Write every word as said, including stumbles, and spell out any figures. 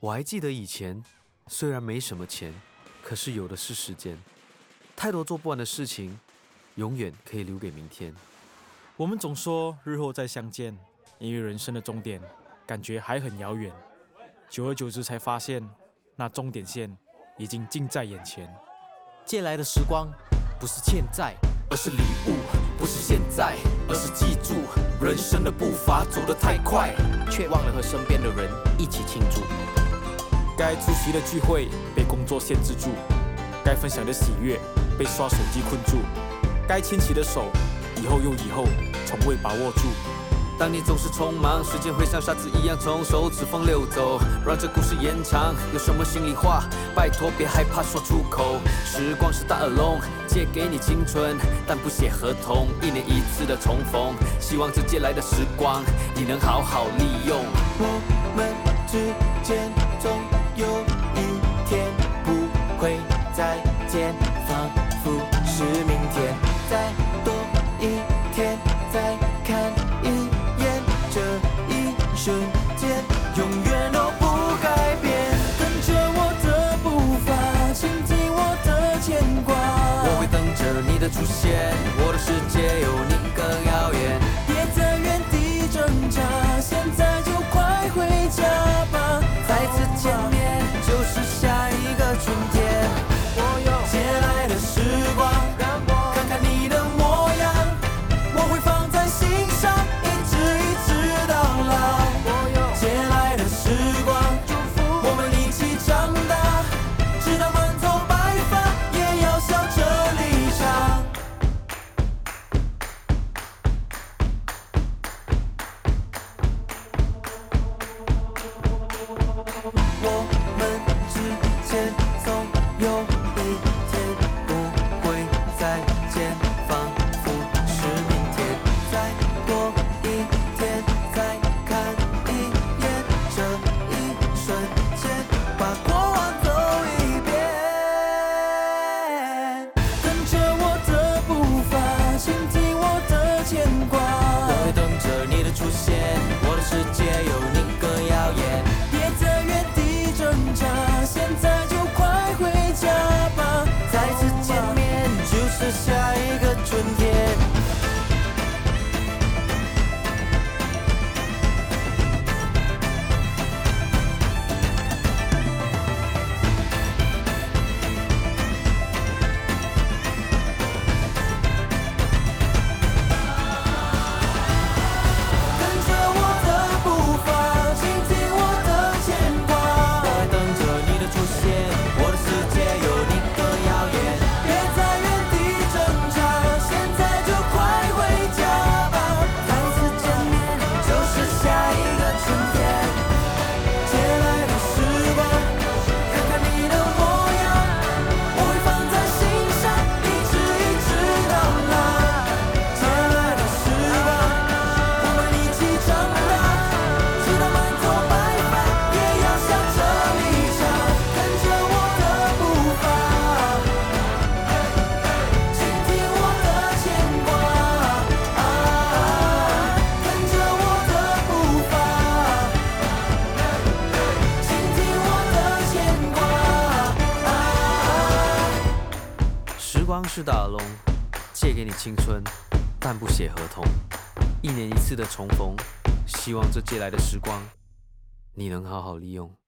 我还记得以前，虽然没什么钱，可是有的是时间。太多做不完的事情，永远可以留给明天。 我们总说日后再相见，因为人生的终点感觉还很遥远。久而久之才发现，那终点线已经近在眼前。 借来的时光不是欠债，而是礼物；不是现在，而是记住。人生的步伐走得太快，却忘了和身边的人一起庆祝。 该出席的聚会被工作限制住，该分享的喜悦被刷手机困住，该牵起的手以后又以后，从未把握住。 当你总是匆忙，时间会像沙子一样从手指缝溜走，让这故事延长。有什么心里话，拜托别害怕说出口。时光是大耳窿，借给你青春，但不写合同。一年一次的重逢，希望这借来的时光，你能好好利用。 我们之间总有一天不会再见，仿佛是明天。再多一天，再看一眼，这一瞬间永远都不改变。跟着我的步伐，倾听我的牵挂， 我会等着你的出现，我的世界有你更遥远。 别在原地挣扎，现在就快回家吧。再次见面就是下一个春天。借来的时光，看看你的模样，我会放在心上，一直一直到老。借来的时光，我们一起长大，直到满头白发，也要笑着离场。我们之间总有一天不会再见，仿佛是明天。再多一天，再看一眼，这一瞬间把过往走一遍。跟着我的步伐，倾听我的牵挂，我会等着你的出现，我的世界有你更耀眼。别在原地挣扎，现在就快回家吧。再次见面就是下一个春天。跟着我的步伐，倾听我的牵挂，我会等着你的出现，我的世界有你更耀眼。别在原地挣扎，现在就快回家吧。再次见面就是下一个春天。借来的时光，看看你的模样，我会放在心上，一直一直到老。借来的时光，我们一起长大，直到满头白发，也要笑着离场。跟着我的步伐，倾听我的牵挂，跟着我的步伐，倾听我的牵挂。 时光是大耳窿，借给你青春，但不写合同。一年一次的重逢，希望这借来的时光，你能好好利用。